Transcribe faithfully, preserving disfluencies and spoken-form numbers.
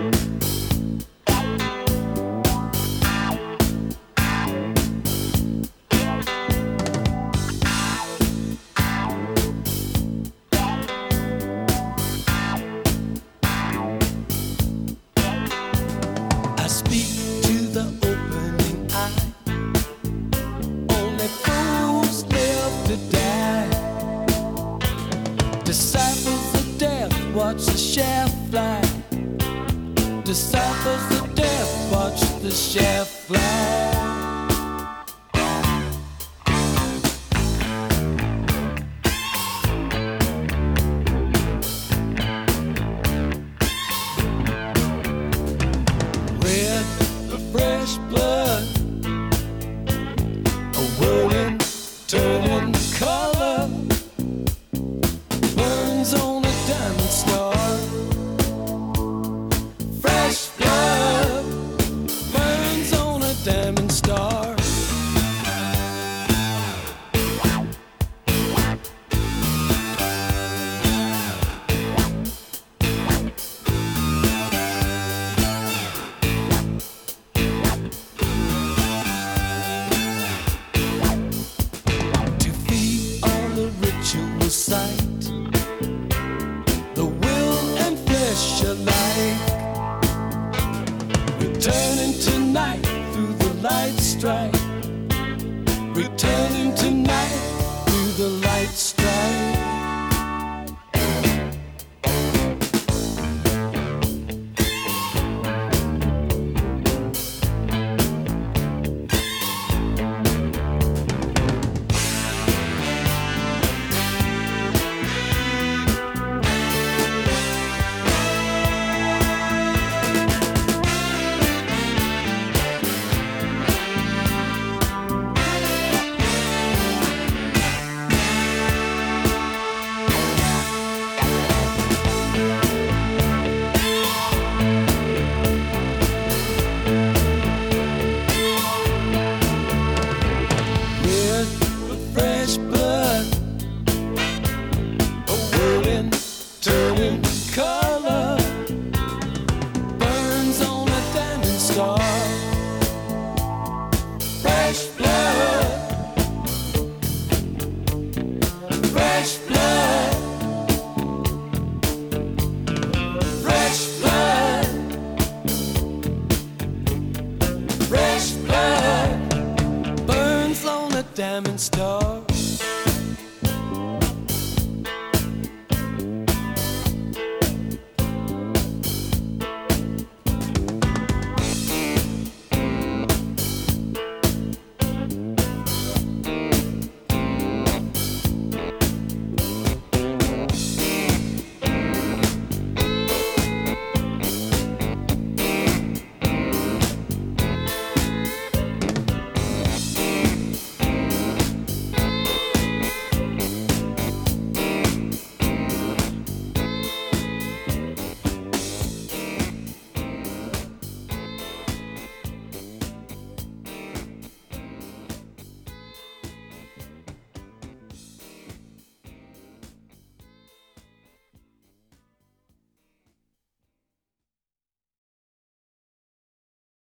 I speak to the opening eye. Only fools live to die. Disciples of death watch the shaft fly. Disciples of death watch the shaft fly. Fresh blood, a whirling, turning color, burns on a diamond star. Fresh blood burns on a diamond star. Sight, the will and flesh alike, returning tonight through the light strike, returning tonight through the light strike. Fresh blood, a whirling, turning color, burns on a diamond star. Fresh blood, fresh blood, fresh blood, fresh blood, burns on a diamond star.